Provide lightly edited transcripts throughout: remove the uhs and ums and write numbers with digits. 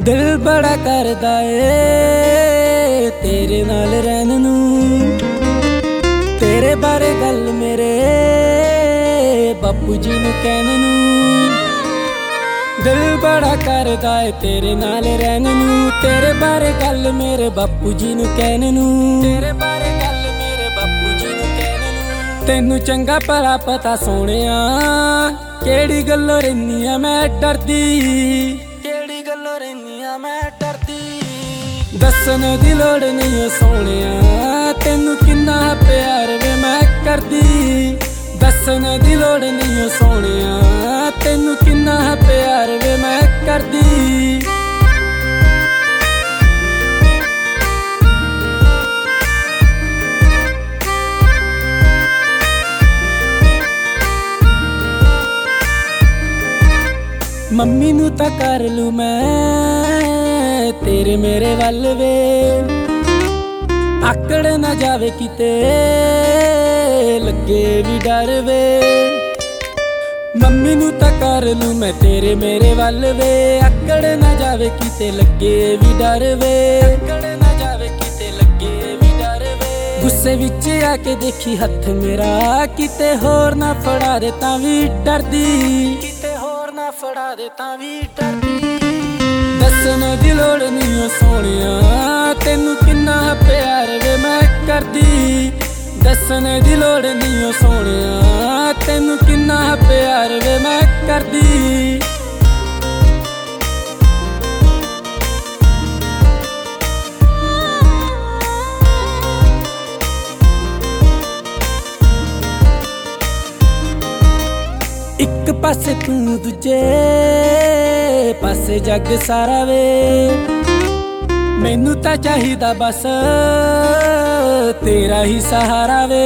दिल बड़ा करदा ए तेरे नाल रहन नूं, तेरे बारे गल मेरे बापू जी नूं कहन नूं। दिल बड़ा करदा ए तेरे नाल रहन नूं, तेरे बारे गल मेरे बापू जी नूं कहन नूं, तेरे बारे गल मेरे बापू जी नूं कहन नूं। तैनूं चंगा भला पता सोहणिया केड़ी गल्लों रैनी आ मैं डरदी, केड़ी गल्लों रैनी आ मैं डरदी। दस्सण दी लोड़ नहीं सोहणिया तैनूं किन्ना प्यार वे मैं करदी, दस्सण दी लोड़ नहीं सोहणिया तैनूं किन्ना प्यार वे मैं करदी। मम्मी नूं तां कर लूं मैं तेरे मेरे वल वे, आकड़ ना जावे किते लगे भी डर वे। मम्मी नूं तां कर लूं मैं तेरे मेरे वल वे, आकड़ ना जावे किते लगे भी डर वे, आकड़ ना जावे किते लगे भी डर वे। गुस्से विच आके देखी हथ मेरा किते होर ना फड़ा दे तां भी डरदी, किते होर ना फड़ा दे तां भी डरदी। दस्सण दी लोड़ नहीं सोहणिया तैनूं किन्ना प्यार वे मैं करदी, दस्सण दी लोड़ नहीं सोहणिया तैनूं किन्ना प्यार वे मैं करदी। एक पासे तू दूजे पासे जग सारा वे, मैनू तां चाहिदा बस तेरा ही सहारा वे।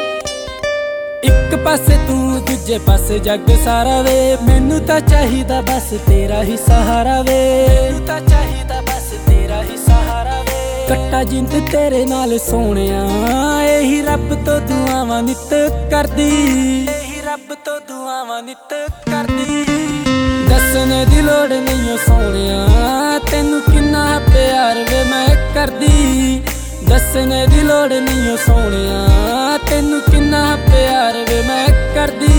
एक पासे तू दूजे पासे जग सारा वे, मैनू तां चाहिदा बस तेरा ही सहारा वे, मैनू तां चाहिदा बस तेरा ही सहारा वे। कट्टा जिंद तेरे नाल सोहणिया एही रब तो दुआवां नित करदी, एही रब तो दुआवां नित करदी। दस्सण दी लोड़ नहीं सोहणिया तैनूं किन्ना प्यार वे मैं करदी, दस्सण दी लोड़ नहीं सोहणिया तैनूं किन्ना प्यार वे मैं करदी।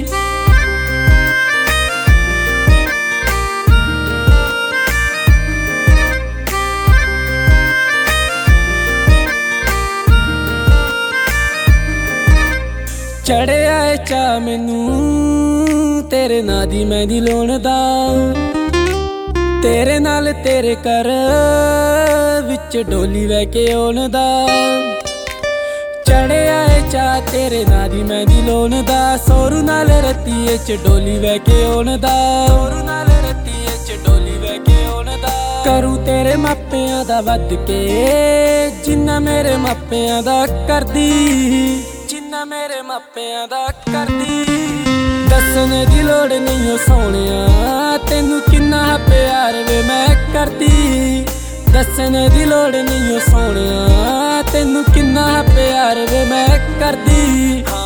चढ़िया ऐ चा मैनू तेरे नां दी मेहंदी लाउण दा, तेरे नाल तेरे घर विच डोली वह के आउण दा। चढ़िया ऐ चा तेरे नां दी मेहंदी लाउण दा, सोरू नाल रत्तिये च डोली वह के आउण दा, सोरू नाल रत्तिये च डोली वह के आउण दा। करूं तेरे मापियां दा वध के जिन्ना मेरे मापियां दा करदी, जिन्ना मेरे मापियां दा करदी। दस्सण दी लोड़ नहीं सोहणिया तैनूं किन्ना प्यार वे मैं करदी, दस्सण दी लोड़ नहीं सोहणिया तैनूं किन्ना प्यार वे मैं करदी।